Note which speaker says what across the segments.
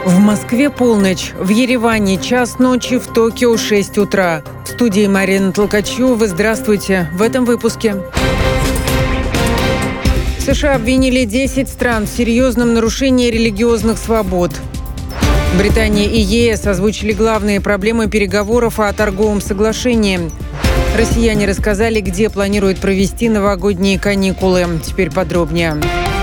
Speaker 1: В Москве полночь, в Ереване час ночи, в Токио 6 утра. В студии Марина Толкачева. Здравствуйте. В этом выпуске. США обвинили 10 стран в серьезном нарушении религиозных свобод. Британия и ЕС озвучили главные проблемы переговоров о торговом соглашении. Россияне рассказали, где планируют провести новогодние каникулы. Теперь подробнее.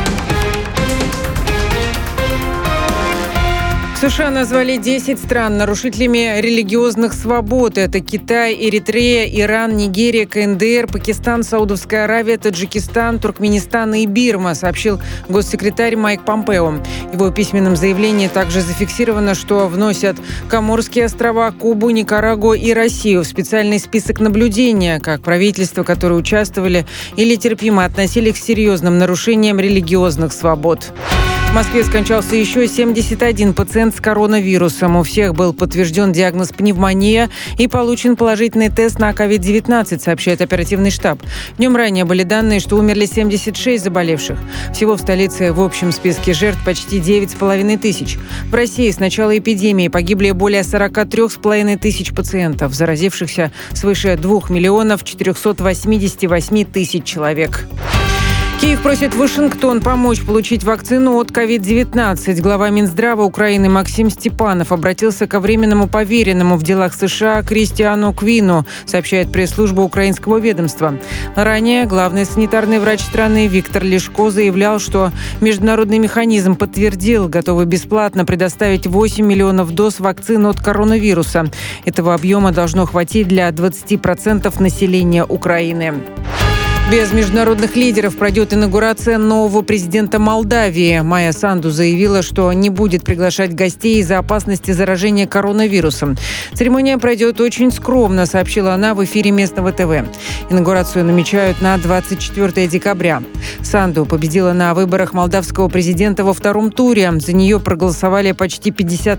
Speaker 1: США назвали 10 стран нарушителями религиозных свобод. Это Китай, Эритрея, Иран, Нигерия, КНДР, Пакистан, Саудовская Аравия, Таджикистан, Туркменистан и Бирма, сообщил госсекретарь Майк Помпео. В его письменном заявлении также зафиксировано, что вносят Коморские острова, Кубу, Никарагуа и Россию в специальный список наблюдения, как правительства, которые участвовали или терпимо относились к серьезным нарушениям религиозных свобод. В Москве скончался еще 71 пациент с коронавирусом. У всех был подтвержден диагноз пневмония и получен положительный тест на COVID-19, сообщает оперативный штаб. Днем ранее были данные, что умерли 76 заболевших. Всего в столице в общем списке жертв почти 9,5 тысяч. В России с начала эпидемии погибли более 43,5 тысяч пациентов, заразившихся свыше 2 миллионов 488 тысяч человек. Киев просит Вашингтон помочь получить вакцину от COVID-19. Глава Минздрава Украины Максим Степанов обратился ко временному поверенному в делах США Кристиану Квину, сообщает пресс-служба украинского ведомства. Ранее главный санитарный врач страны Виктор Лешко заявлял, что международный механизм подтвердил, готовы бесплатно предоставить 8 миллионов доз вакцин от коронавируса. Этого объема должно хватить для 20% населения Украины. Без международных лидеров пройдет инаугурация нового президента Молдавии. Майя Санду заявила, что не будет приглашать гостей из-за опасности заражения коронавирусом. Церемония пройдет очень скромно, сообщила она в эфире местного ТВ. Инаугурацию намечают на 24 декабря. Санду победила на выборах молдавского президента во втором туре. За нее проголосовали почти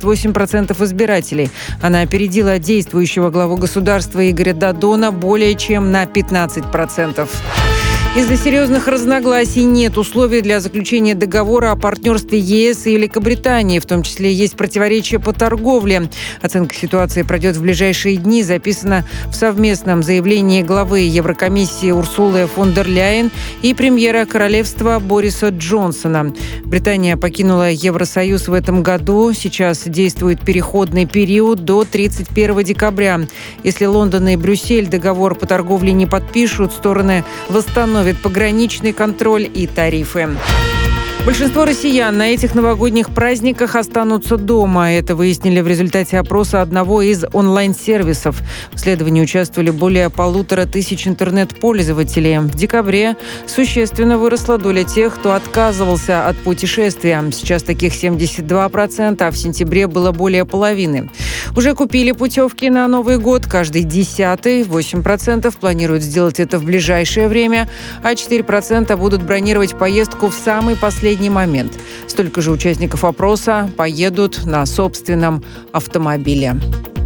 Speaker 1: 58% избирателей. Она опередила действующего главу государства Игоря Додона более чем на 15%. Из-за серьезных разногласий нет условий для заключения договора о партнерстве ЕС и Великобритании. В том числе есть противоречия по торговле. Оценка ситуации пройдет в ближайшие дни, записано в совместном заявлении главы Еврокомиссии Урсулы фон дер Ляйен и премьера королевства Бориса Джонсона. Британия покинула Евросоюз в этом году. Сейчас действует переходный период до 31 декабря. Если Лондон и Брюссель договор по торговле не подпишут, стороны восстановят пограничный контроль и тарифы. Большинство россиян на этих новогодних праздниках останутся дома. Это выяснили в результате опроса одного из онлайн-сервисов. В исследовании участвовали более 1500 интернет-пользователей. В декабре существенно выросла доля тех, кто отказывался от путешествия. Сейчас таких 72%, а в сентябре было более половины. Уже купили путевки на Новый год. Каждый 10-й, 8% планируют сделать это в ближайшее время, а 4% будут бронировать поездку в самый последний момент. Столько же участников опроса поедут на собственном автомобиле.